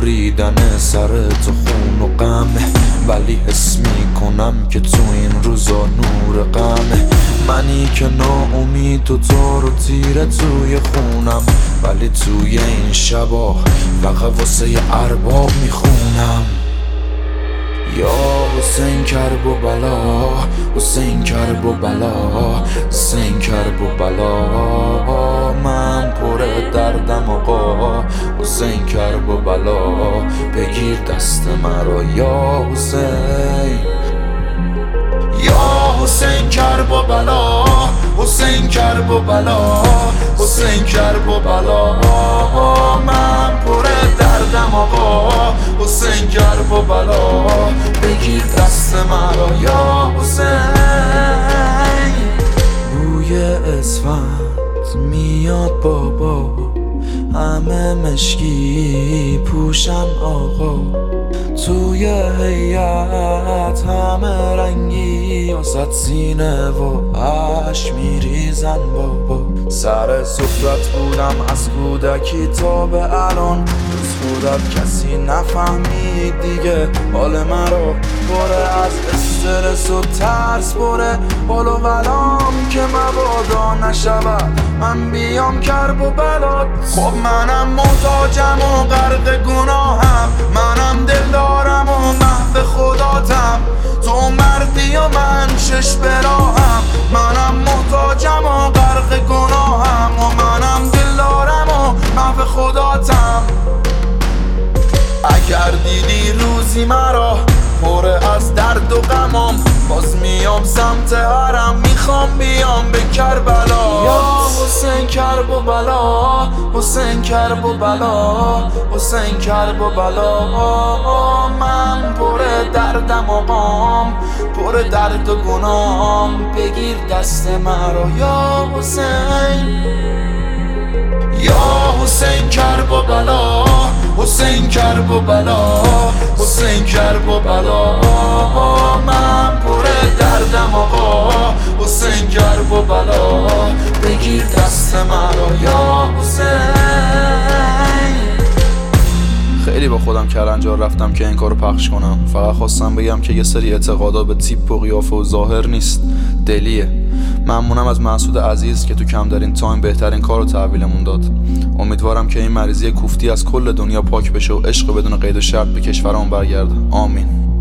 بریدن سر تو خون و غمه، ولی حس میکنم که تو این روزا نور غمه. منی که ناامید و تار و تیره توی خونم، ولی توی این شبا فقط واسه ارباب میخونم. یا حسین کرب و بلا، حسین کرب و بلا، حسین کرب و بلا، من پر دردم آقا. حسین کرب و بلا، بگیر دست مرا یا حسین. یا حسین کرب و بلا، حسین کرب و بلا، حسین کرب و بلا، من پر دردم آقا. حسین کرب و بلا، بگیر دست مرا یا حسین. بوی اسفند میاد بابا، همه مشکی پوشن آقا. توی هیئت همه رنگی واسه سینه و عشق میریزن بابا. سر سفرت بودم از کودکی تا به الان، روز خودت کسی نفهمید دیگه حال مرا. پره از استرس و ترس، پره حال و ولام که مبادا نشود من بیام کرب و بلاد. خب منم محتاجم و غرق گناهم، منم دلدارم و محو خداتم. تو مردی و من شش براهم، منم محتاجم و غرق گناهم و منم دلدارم و محو خداتم. اگر دیدی روزی مرا پر از درد و غمام، باز میام سمت حرم، میخوام بیام به کربلا. یا حسین کرب و بلا، حسین کرب و بلا، حسین کرب و بلا، من پر دردم آقام، پر درد و گناهم. بگیر دست مرا یا حسین. یا حسین کرب و بلا، حسین کرب و بلا، حسین کرب و بلا، من پر دردم آقا. حسین کرب و بلا، بگیر دست مرا یا حسین. خیلی با خودم کلنجار رفتم که این کارو پخش کنم. فقط خواستم بگم که یه سری اعتقادا به تیپ و قیافه و ظاهر نیست، دلیه. ممنونم از مسعود عزیز که تو کم در این تایم بهترین کارو تحویلمون داد. امیدوارم که این مریضی کوفتی از کل دنیا پاک بشه و عشق بدون قید و شرط به کشورمون برگرده. آمین.